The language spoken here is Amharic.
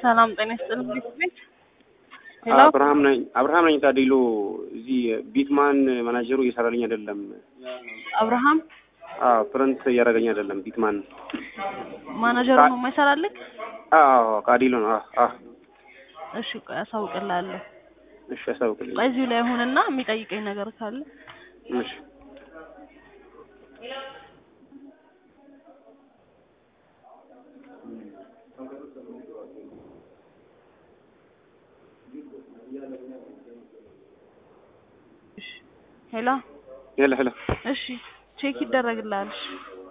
ሰላም ጤና ይስጥልኝ ቤት ሄሎ አብርሃም ነኝ ታዲሉ እዚህ ቢትማን ማናጀሩ እየሰራልኝ አይደለም አብርሃም ፕሪንት እያደረገኝ አይደለም ቢትማን ማናጀሩ ነው የማይሰራልክ ካዲሎ ነው እሺ አሳውቅልሃለሁ እሺ አሳውቅልኝ እዚሁ ላይ ሆነና የሚጠይቀኝ ነገር ካለ እሺ ሄሎ ሄሎ እሺ ቼክ ይደረግልሃል